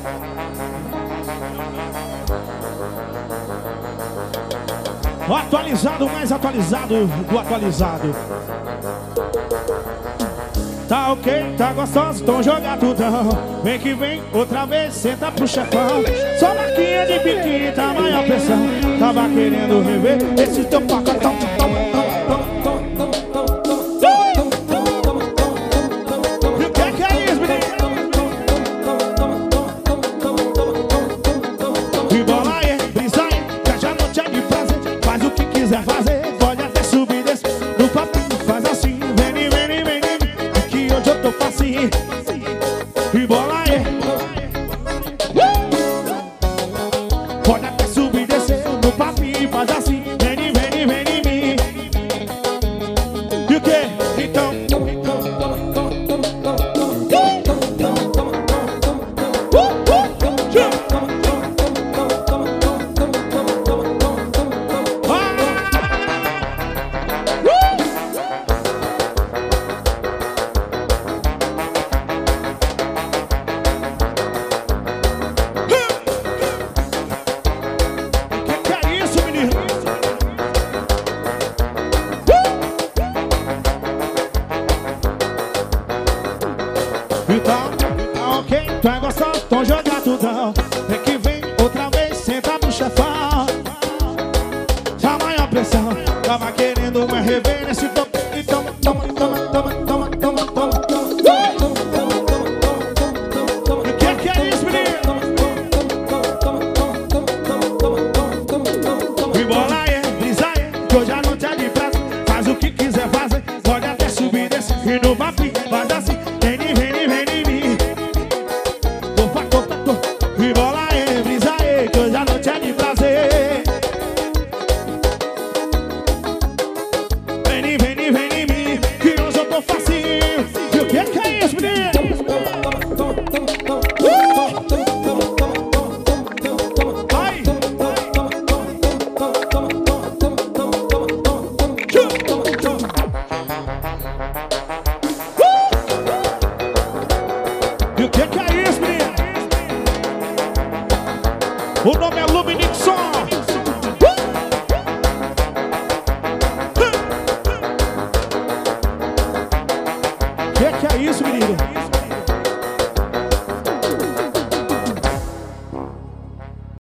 O atualizado, mais atualizado do atualizado. Tá ok, tá gostoso, então joga tudão. Vem que vem, outra vez, senta pro chefão. Só marquinha de biquíni, tá maior pressão. Tava querendo rever esse teu pacotão. E o que é isso, menino? E bola aí, brisa aí, que essa noite é de prazer. Faz o que quiser fazer, pode até subir desse. No papinho faz assim, vem, vem, vem, vem. Que hoje eu tô facinho. E bola aí. Pode até subir e descer. No papinho faz assim, vem, vem, vem em mim. E o que? Então então, ok, tu é gostoso, então joga tudão. Vem que vem, outra vez, senta pro chefão. Já maior pressão, tava querendo uma rever nesse topo. Então, toma, toma, toma, toma, toma, toma, toma. E que é isso, menino? E bola aí, brisa aí, que hoje a noite é de prazer. Faz o que quiser fazer, pode até subir desse. E no papi, faz assim. E bola aí, brisa aí, que hoje a noite é de prazer. Vem, vem, vem em mim, que hoje eu tô facinho. E o que é isso, menino? Vai! E o que é isso, menino? O nome é Luminixon. Que é isso, menino?